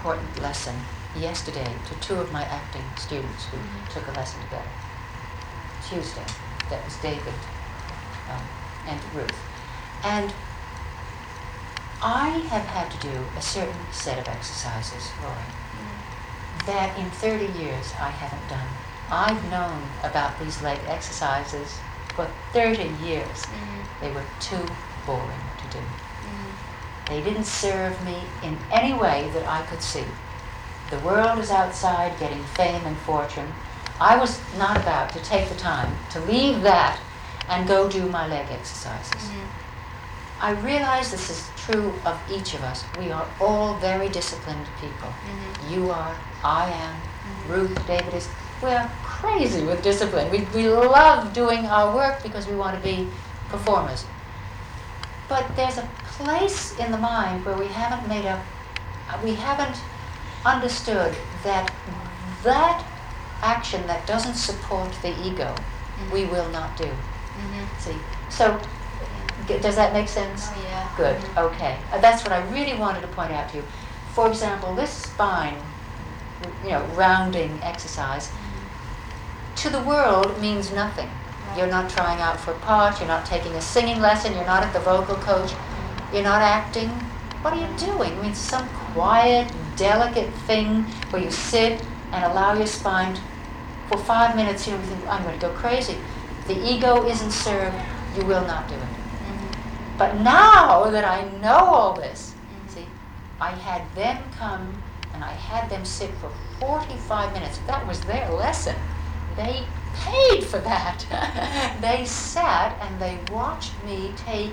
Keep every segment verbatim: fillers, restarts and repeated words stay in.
important lesson yesterday to two of my acting students who mm-hmm. took a lesson together. Tuesday. That was David um, and Ruth. And I have had to do a certain set of exercises, Rory, mm-hmm. that in thirty years I haven't done. I've known about these leg exercises for thirty years. Mm-hmm. They were too boring to do. Mm-hmm. They didn't serve me in any way that I could see. The world is outside getting fame and fortune. I was not about to take the time to leave that and go do my leg exercises. Mm-hmm. I realize this is true of each of us. We are all very disciplined people. Mm-hmm. You are, I am, mm-hmm. Ruth, David is. We're crazy with discipline. We, we love doing our work because we want to be performers. But there's a place in the mind where we haven't made up, we haven't understood that that action that doesn't support the ego, mm-hmm. we will not do. Mm-hmm. See? So, g- does that make sense? Oh, yeah. Good. Mm-hmm. Okay. Uh, that's what I really wanted to point out to you. For example, this spine, you know, rounding exercise, mm-hmm. to the world means nothing. Right. You're not trying out for a part. You're not taking a singing lesson. You're not at the vocal coach. Mm-hmm. You're not acting. What are you doing? I mean, some quiet, delicate thing where you sit and allow your spine to, for five minutes, you know, you think, I'm going to go crazy. The ego isn't served, you will not do it. Mm-hmm. But now that I know all this, mm-hmm. see, I had them come and I had them sit for forty-five minutes. That was their lesson. They paid for that. They sat and they watched me take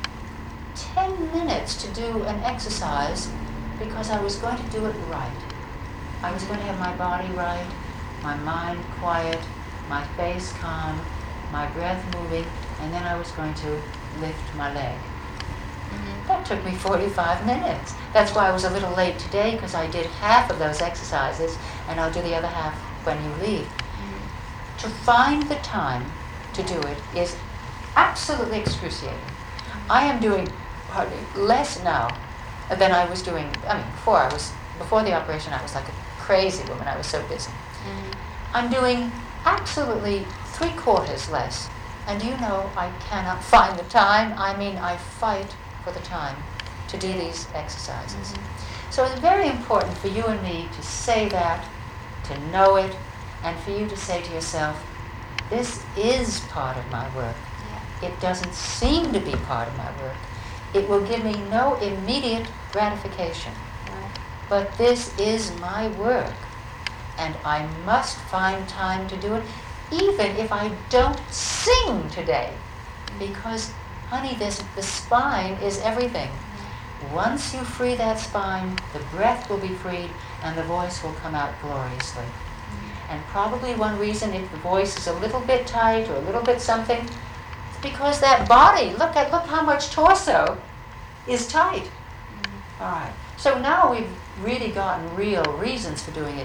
ten minutes to do an exercise because I was going to do it right. I was going to have my body right, my mind quiet, my face calm, my breath moving, and then I was going to lift my leg. Mm-hmm. That took me forty-five minutes. That's why I was a little late today, because I did half of those exercises, and I'll do the other half when you leave. Mm-hmm. To find the time to do it is absolutely excruciating. Mm-hmm. I am doing hardly less now than I was doing, I mean, before I was, before the operation, I was like a crazy woman. I was so busy. Mm-hmm. I'm doing absolutely three quarters less. And you know, I cannot find the time. I mean, I fight for the time to do these exercises. Mm-hmm. So it's very important for you and me to say that, to know it, and for you to say to yourself, this is part of my work. Yeah. It doesn't seem to be part of my work. It will give me no immediate gratification. Right. But this is my work. And I must find time to do it, even if I don't sing today. Because, honey, this, the spine is everything. Mm-hmm. Once you free that spine, the breath will be freed, and the voice will come out gloriously. Mm-hmm. And probably one reason if the voice is a little bit tight or a little bit something, it's because that body, look at look how much torso is tight. Mm-hmm. All right. So now we've really gotten real reasons for doing it.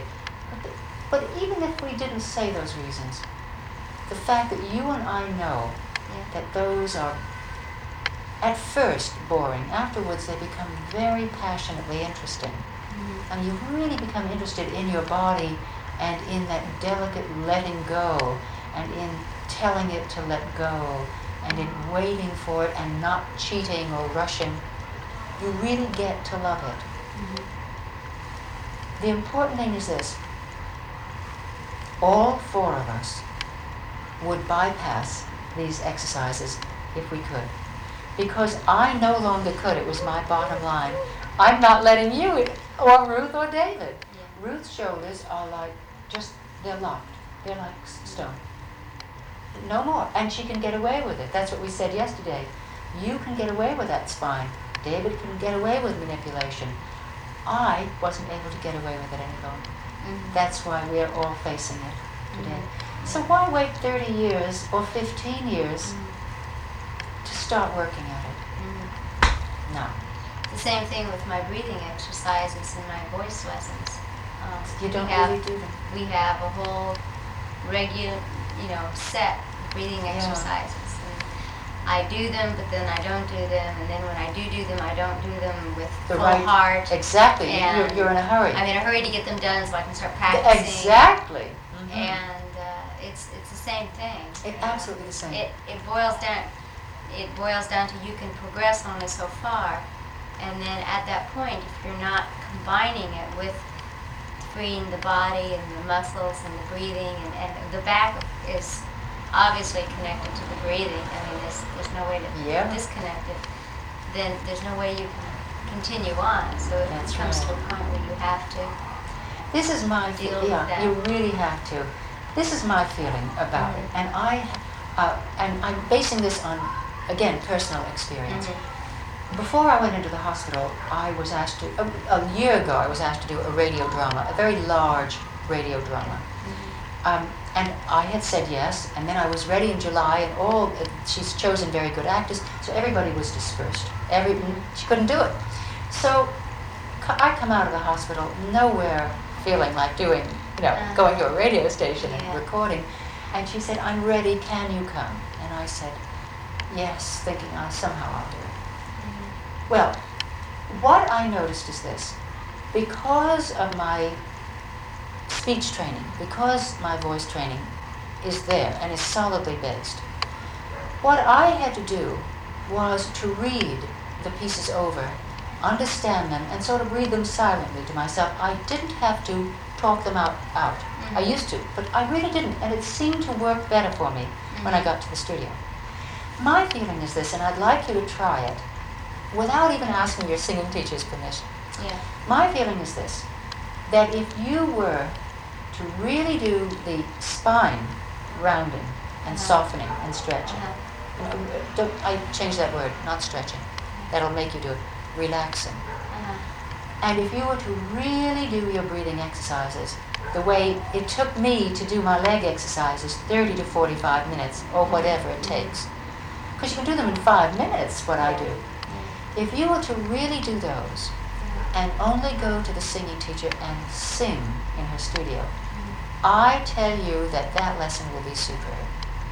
But even if we didn't say those reasons, the fact that you and I know yeah. that those are at first boring, afterwards they become very passionately interesting. Mm-hmm. And you really become interested in your body and in that delicate letting go and in telling it to let go and in waiting for it and not cheating or rushing. You really get to love it. Mm-hmm. The important thing is this. All four of us would bypass these exercises if we could. Because I no longer could. It was my bottom line. I'm not letting you, or Ruth or David. Yeah. Ruth's shoulders are like, just, they're locked. They're like stone. No more. And she can get away with it. That's what we said yesterday. You can get away with that spine. David can get away with manipulation. I wasn't able to get away with it any longer. Mm-hmm. That's why we're all facing it today. Mm-hmm. So why wait thirty years or fifteen years mm-hmm. to start working at it? Mm-hmm. No. The same thing with my breathing exercises and my voice lessons. Um, you don't have, really do them. We have a whole regular, you know, set of breathing exercises. And I do them, but then I don't do them, and then when I do do them, I don't do them with The full right- heart. Exactly. And You're, you're in a hurry. I'm in a hurry to get them done so I can start practicing. Exactly. Mhm. And uh, it's it's the same thing. It, absolutely the same. It it boils down it boils down to you can progress only so far, and then at that point, if you're not combining it with freeing the body and the muscles and the breathing, and, and the back is obviously connected to the breathing. I mean, there's, there's no way to Yeah. disconnect it. Then there's no way you can continue on. So it That's comes right. to a point where you have to. This is my Deal feeling. with Yeah, that. you really have to. This is my feeling about it, Mhm. and I, uh, and I'm basing this on, again, personal experience. Mhm. Before I went into the hospital, I was asked to. A, a year ago, I was asked to do a radio drama, a very large radio drama, Mhm. um, and I had said yes. And then I was ready in July, and all uh, she's chosen very good actors, so everybody was dispersed. Every she couldn't do it. So co- I come out of the hospital nowhere feeling like doing, you know, Uh-huh. going to a radio station and Yeah. recording. And she said, "I'm ready. Can you come?" And I said, "Yes," thinking, "I somehow I'll do it." Mhm. Well, what I noticed is this: because of my speech training, because my voice training is there and is solidly based, what I had to do was to read the pieces over, understand them, and sort of read them silently to myself. I didn't have to talk them out. out. I Mhm. used to, but I really didn't, and it seemed to work better for me when I Mhm. got to the studio. My feeling is this, and I'd like you to try it without even asking your singing teacher's permission. Yeah. My feeling is this, that if you were to really do the spine rounding and Uh-huh. softening and stretching, Uh-huh. you know, don't, I change that word, not stretching, that'll make you do it, relaxing. Uh-huh. And if you were to really do your breathing exercises the way it took me to do my leg exercises, thirty to forty-five minutes, or whatever it takes, because you can do them in five minutes, what I do. Yeah. If you were to really do those, and only go to the singing teacher and sing in her studio, I tell you that that lesson will be superb.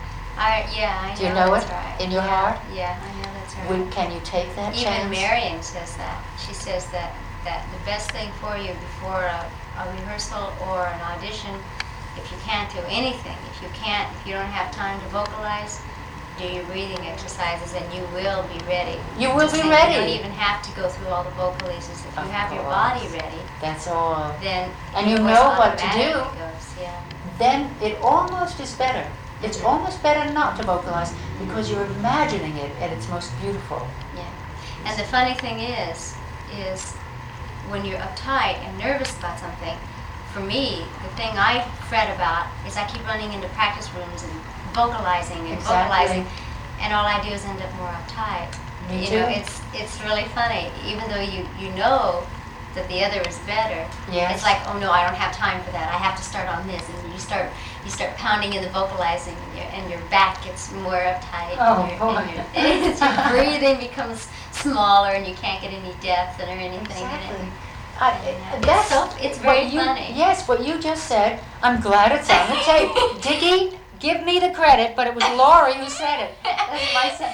I yeah, I know. Do you know that's it right. in your yeah, heart? Yeah, I know that's right. Would, can you take that Even chance? Marion says that. She says that, that the best thing for you before a, a rehearsal or an audition, if you can't do anything, if you can't, if you don't have time to vocalize, do your breathing exercises and you will be ready. You will to be sing. ready. You don't even have to go through all the vocalises. If you Of have your course. body ready, That's all. then And you your voice know what to do. automatically goes, yeah. Then it almost is better. It's almost better not to vocalize because you're imagining it at its most beautiful. Yeah. And the funny thing is, is when you're uptight and nervous about something, for me, the thing I fret about is I keep running into practice rooms and vocalizing and Exactly. vocalizing, and all I do is end up more uptight. Me you too. know, it's it's really funny. Even though you, you know that the other is better, Yes. it's like, oh no, I don't have time for that. I have to start on this, and you start you start pounding in the vocalizing, and your, and your back gets more uptight. Oh, and your, boy. and your, and your breathing becomes smaller, and you can't get any depth or anything in Exactly. it. I, Yeah. it- that's It's so- it's very what you, funny. Yes, what you just said. I'm glad it's on the tape. Dickie, give me the credit, but it was Laurie who said it. That's my se-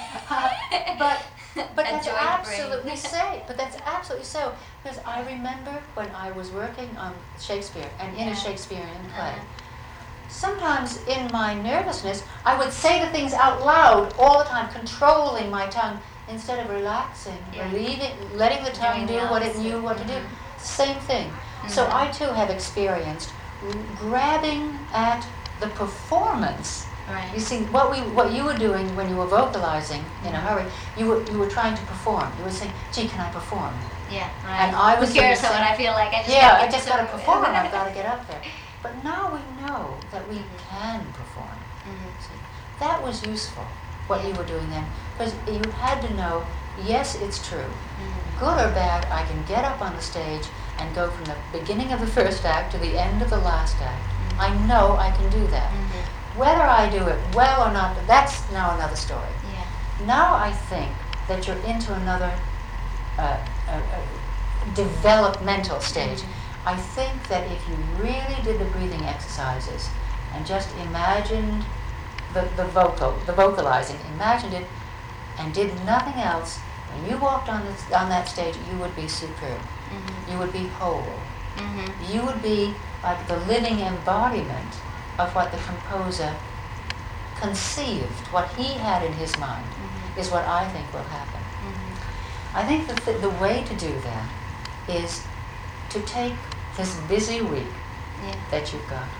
but but A that's joint brain. absolutely so. But that's absolutely so because I remember when I was working on Shakespeare and in Yeah. a Shakespearean play. Uh-huh. Sometimes in my nervousness, I would say the things out loud all the time, controlling my tongue instead of relaxing, Yeah. relieving, letting the tongue Doing do the what it opposite. knew what to do. Mhm. Same thing. So Mhm. I too have experienced r- grabbing at the performance. Right. You see, what we, what you were doing when you were vocalizing in a hurry, you were, you were trying to perform. You were saying, "Gee, can I perform?" Yeah, right. And I was Who cares doing the what same- I feel like? I just Yeah, gotta I get just to got to the- perform. I've got to get up there. But now we know that we can perform. Mhm. See, that was useful, what you were doing then, because you had to know, yes, it's true. Mhm. Good or bad, I can get up on the stage and go from the beginning of the first act to the end of the last act. Mhm. I know I can do that. Mhm. Whether I do it well or not, that's now another story. Yeah. Now I think that you're into another uh, uh, uh, developmental stage. Mhm. I think that if you really did the breathing exercises and just imagined the, the vocal, the vocalizing, imagined it, and did nothing else, when you walked on, this, on that stage, you would be superb. Mhm. You would be whole. Mhm. You would be like the living embodiment of what the composer conceived, what he had in his mind, Mhm. is what I think will happen. Mhm. I think that the, the way to do that is to take this busy week Yeah. that you've got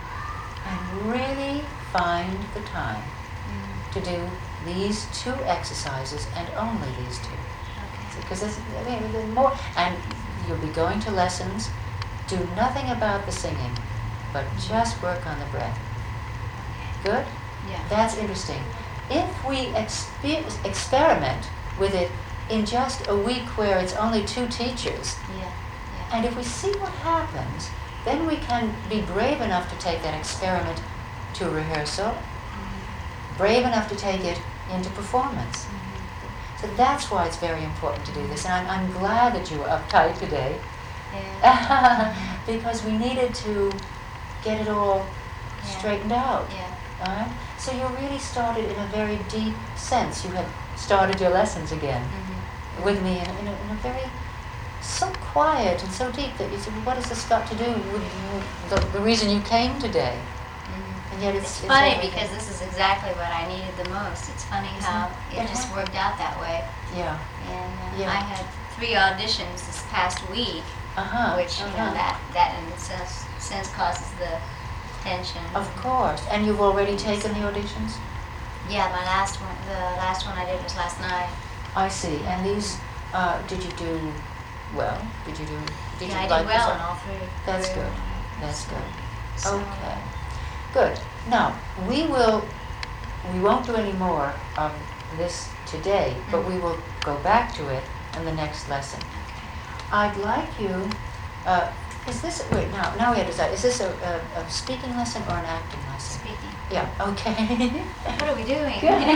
and really find the time Mhm. to do these two exercises and only these two. Okay. Because there's, I mean, there's more, and you'll be going to lessons. Do nothing about the singing, but just work on the breath. Good? Yeah. That's interesting. If we exper- experiment with it in just a week where it's only two teachers, Yeah. Yeah. and if we see what happens, then we can be brave enough to take that experiment to rehearsal, Mhm. brave enough to take it into performance. Mhm. So that's why it's very important to do this. And I'm, I'm glad that you were uptight today, Yeah. because we needed to get it all Yeah. straightened out. Yeah. All right? So you really started in a very deep sense. You had started your lessons again Mhm. with me in, in, a, in a very, so quiet and so deep that you said, well, what has this got to do with the, the reason you came today? Mhm. And yet it's, It's it's funny everything. because this is exactly what I needed the most. It's funny how Isn't it? it just worked out that way. Yeah. And uh, Yeah. I had three auditions this past week, Uh-huh. which you uh-huh. know that that in a sense, sense causes the tension. Of course. And you've already taken the auditions? Yeah, my last one, the last one I did was last night. I see. And these, uh, did you do well? Did you do? Did yeah, you I like did well this? in all three. That's three. good. That's good. So, Okay. Good. Now we will. We won't do any more of this today, but we will go back to it in the next lesson. I'd like you. Uh, is this wait now? Now we have to decide. Is this a, a, a speaking lesson or an acting lesson? Speaking. Yeah. Okay. What are we doing?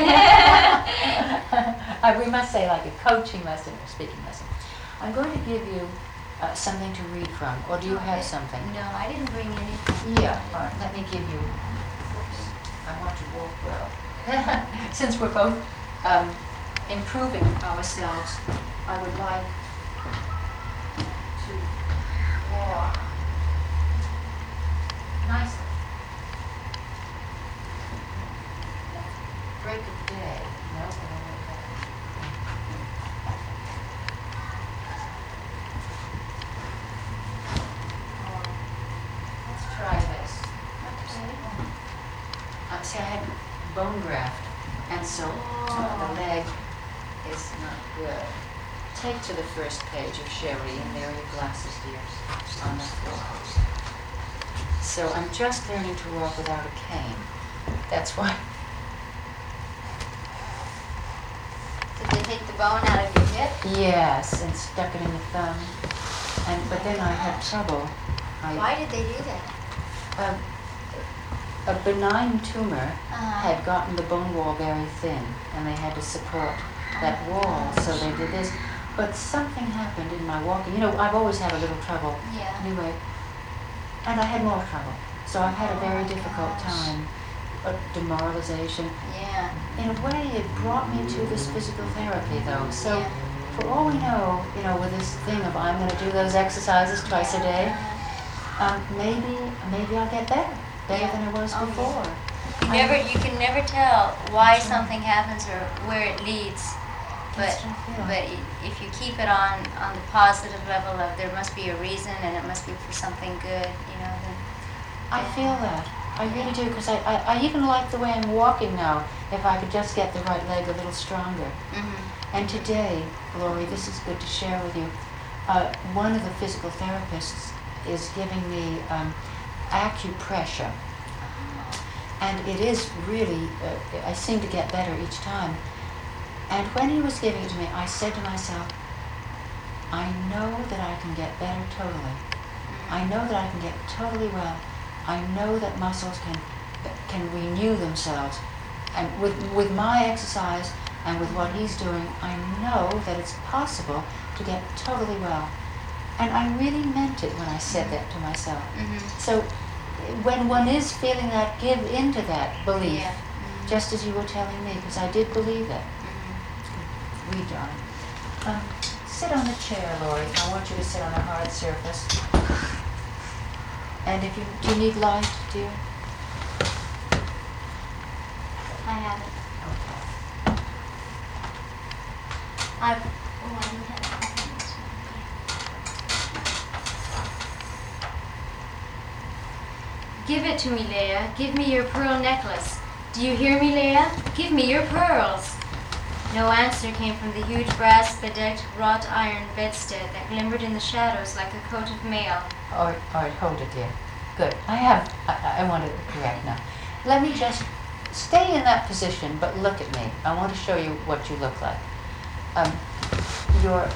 uh, we must say like a coaching lesson or speaking lesson. I'm going to give you uh, something to read from, or do you have Okay. something? No, I didn't bring anything. Yeah. All right. Let me give you. Oops, I want to walk well. Since we're both um, improving ourselves, I would like to walk nicely. Break of day. No, I don't want that. Let's try this. Uh, see, I had bone graft, and so Oh. the leg is not good. Take to the first page of Sherry, and there are your glasses, dears, on the floor. So I'm just learning to walk without a cane. That's why. Did they take the bone out of your hip? Yes, and stuck it in the thumb. And but then I had trouble. I, Why did they do that? Um, a benign tumor Uh-huh. had gotten the bone wall very thin, and they had to support that wall, so they did this. But something happened in my walking. You know, I've always had a little trouble. Yeah. Anyway, and I had more trouble. So I've had a very Oh, difficult gosh. time. A demoralization. Yeah. In a way, it brought me to this physical therapy, though. So, Yeah. for all we know, you know, with this thing of I'm going to do those exercises twice a day, um, maybe, maybe I'll get better, better Yeah. than I was Oh, yeah. before. You I- never, you can never tell why something happens or where it leads. But That's right, yeah. but i- if you keep it on on the positive level of there must be a reason and it must be for something good, you know. Then I feel that. I really do, because I, I, I even like the way I'm walking now, if I could just get the right leg a little stronger. Mm-hmm. And today, Lori, this is good to share with you, uh, one of the physical therapists is giving me um, acupressure. And it is really, uh, I seem to get better each time. And when he was giving it to me, I said to myself, I know that I can get better totally. I know that I can get totally well. I know that muscles can can renew themselves. And with with my exercise and with what he's doing, I know that it's possible to get totally well. And I really meant it when I said that to myself. Mm-hmm. So when one is feeling that, give into that belief, Yeah. Mm-hmm. just as you were telling me, because I did believe it. Mm-hmm. read on it. Um, sit on the chair, Lori. I want you to sit on a hard surface. And if you do you need light, dear? I have it. Okay. I, oh, I didn't have it. Give it to me, Leah. Give me your pearl necklace. Do you hear me, Leah? Give me your pearls. No answer came from the huge brass-bedecked wrought iron bedstead that glimmered in the shadows like a coat of mail. All right, all right, hold it, dear. Good. I have, I, I want to correct now. Let me just stay in that position, but look at me. I want to show you what you look like. Um, your,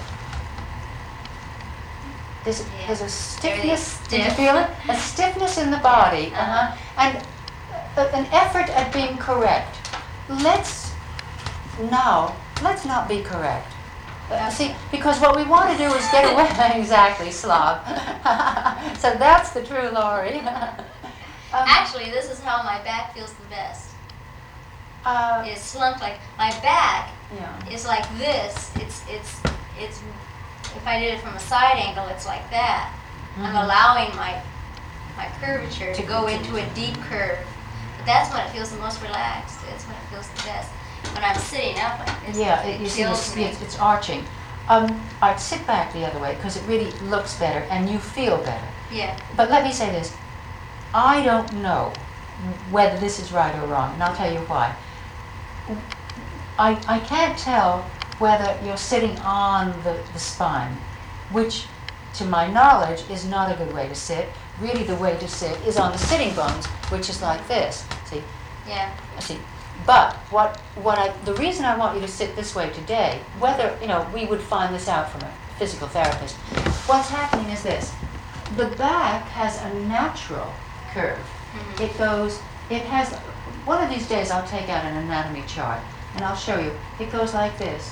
there's, Yeah. there's a Very stiffness, did you stiff. feel it? A stiffness in the body, Uh-huh. uh-huh. and a, an effort at being correct. Let's, now, let's not be correct. Uh, see, because what we want to do is get away, exactly, slob. So that's the true Lori. Um, Actually, this is how my back feels the best. uh, It's slumped like, my back yeah. is like this. It's, it's, it's, if I did it from a side angle, it's like that. I'm Mhm. allowing my, my curvature to To- go to- into a deep curve. But that's when it feels the most relaxed. It's when it feels the best. When I'm sitting up like this, Yeah, it, it, you see, feels it's, me. it's, it's arching. Um, I'd sit back the other way because it really looks better and you feel better. Yeah. But let me say this. I don't know whether this is right or wrong, and I'll tell you why. I, I can't tell whether you're sitting on the, the spine, which, to my knowledge, is not a good way to sit. Really, the way to sit is on the sitting bones, which is like this. See? Yeah. See? But what what I the reason I want you to sit this way today, whether you know we would find this out from a physical therapist, what's happening is this: the back has a natural curve. Mhm. It goes. It has. One of these days I'll take out an anatomy chart and I'll show you. It goes like this.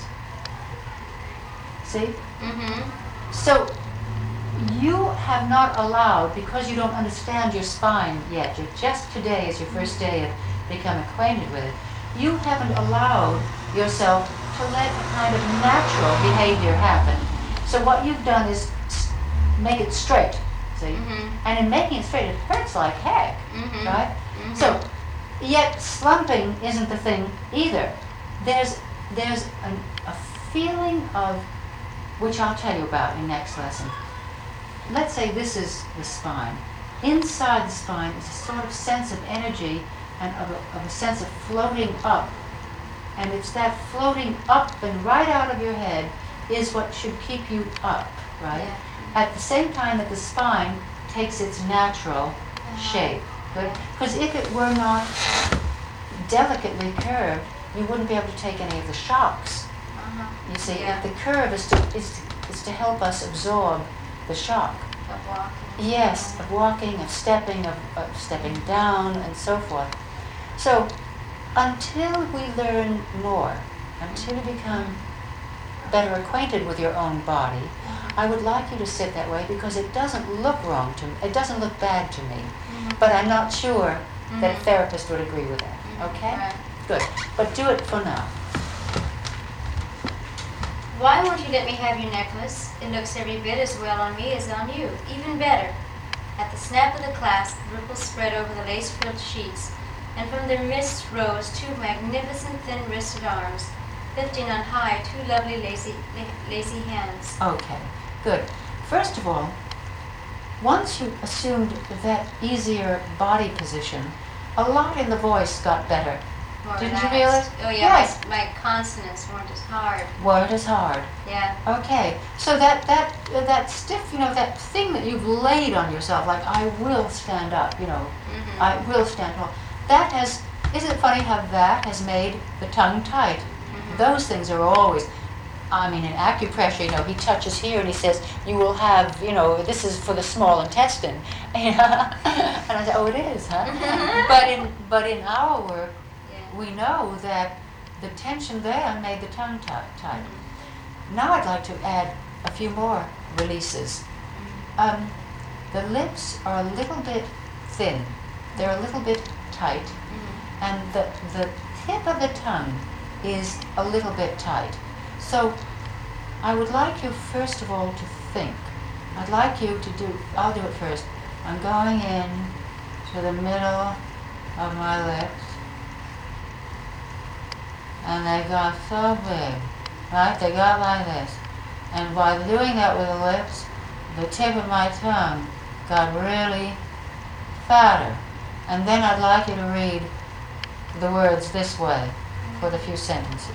See? Mm-hmm. So you have not allowed, because you don't understand your spine yet. You're just today is your first day of become acquainted with it. You haven't allowed yourself to let a kind of natural behavior happen. So what you've done is s- make it straight. See? Mm-hmm. And in making it straight, it hurts like heck, Mm-hmm. right? Mhm. So, yet slumping isn't the thing either. There's there's an, a feeling of, which I'll tell you about in next lesson. Let's say this is the spine. Inside the spine is a sort of sense of energy and of a, of a sense of floating up. And it's that floating up and right out of your head is what should keep you up, right? Yeah. At the same time that the spine takes its natural shape. Good? Because if it were not delicately curved, you wouldn't be able to take any of the shocks. Uh-huh. You see, Yeah. the curve is to, is, to, is to help us absorb the shock. Of walking. Yes, of walking, of stepping, of, of stepping down, and so forth. So, until we learn more, until you become better acquainted with your own body, I would like you to sit that way because it doesn't look wrong to me. It doesn't look bad to me. Mhm. But I'm not sure that a Mhm. therapist would agree with that. Mhm. Okay? Right. Good. But do it for now. Why won't you let me have your necklace? It looks every bit as well on me as on you, even better. At the snap of the clasp, ripples spread over the lace-frilled sheets, and from their midst rose two magnificent thin-wristed arms, lifting on high two lovely lazy, la- lazy hands. Okay. Good. First of all, once you assumed that easier body position, a lot in the voice got better. More Didn't you relaxed. feel it? Oh yeah, Yes. my, my consonants weren't as hard. Word is hard. Yeah. Okay, so that that uh, that stiff, you know, that thing that you've laid on yourself, like I will stand up, you know, Mhm. I will stand tall. That has, isn't it funny how that has made the tongue tight? Mhm. Those things are always, I mean, in acupressure, you know, he touches here and he says, you will have, you know, this is for the small intestine. And I said, oh, it is, huh? but in but in our work, Yeah. we know that the tension there made the tongue ti- tight. Now I'd like to add a few more releases. Um, the lips are a little bit thin. They're a little bit tight. Mhm. And the, the tip of the tongue is a little bit tight. So I would like you first of all to think. I'd like you to do, I'll do it first. I'm going in to the middle of my lips, and they got so big, right? They got like this. And by doing that with the lips, the tip of my tongue got really fatter. And then I'd like you to read the words this way for the few sentences.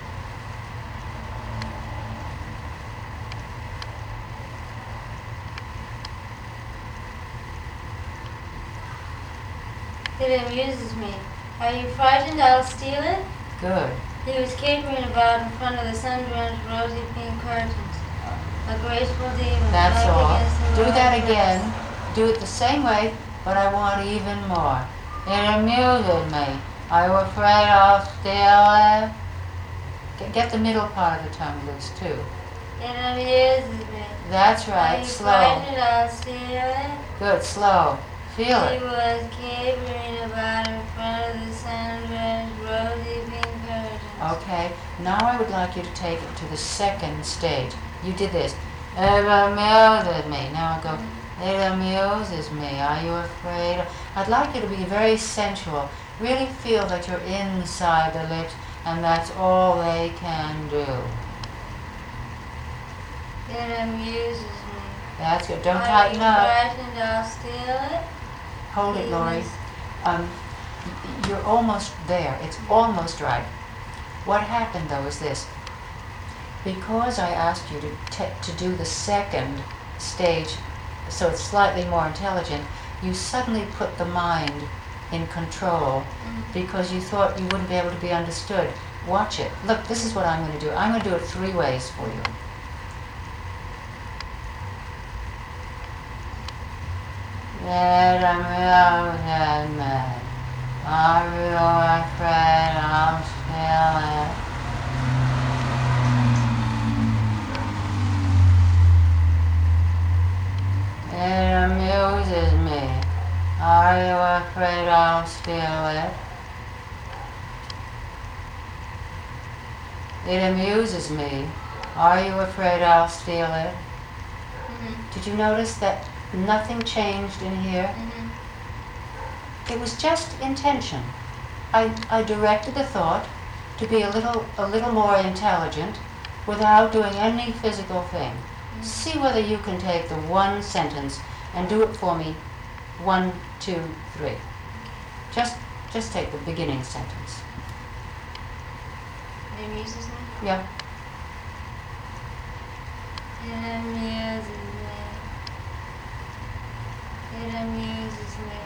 It amuses me. Are you frightened I'll steal it? Good. He was capering about in front of the sun-drenched rosy pink curtains. A graceful demon. That's back all. against the Do white that dress. again. Do it the same way, but I want even more. It amuses me. Are you afraid I'll steal it? Get- Get the middle part of the tongue loose too. It amuses me. That's Are right. you Slow. frightened I'll steal it? Good. Slow. Feel He it. was capering about in front of the sun-drenched rosy pink curtains. Okay. Now I would like you to take it to the second stage. You did this. It amuses me. Now I go. It amuses me. Are you afraid? I'd like you to be very sensual. Really feel that you're inside the lips, and that's all they can do. It amuses me. That's good. Don't Are tighten you up. frightened I'll steal it? Hold it, He Lori. was- Um, y- you're almost there. It's almost right. What happened though is this. Because I asked you to te- to do the second stage, so it's slightly more intelligent, you suddenly put the mind in control because you thought you wouldn't be able to be understood. Watch it. Look, this is what I'm going to do. I'm going to do it three ways for you. Let 'em know that man. Are you afraid I'll steal it? It amuses me. Are you afraid I'll steal it? It amuses me. Are you afraid I'll steal it? Mhm. Did you notice that nothing changed in here? Mhm. It was just intention. I, I directed the thought to be a little a little more intelligent without doing any physical thing. See whether you can take the one sentence and do it for me. One, two, three. Just just take the beginning sentence. It amuses me. Yeah. It amuses me. It amuses me.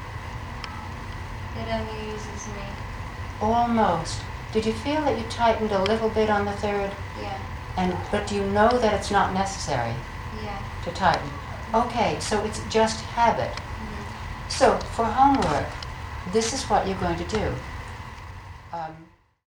It amuses me. Almost. Did you feel that you tightened a little bit on the third? Yeah. And but do you know that it's not necessary Yeah. to tighten? Okay, so it's just habit. Mhm. So for homework, this is what you're going to do. Um,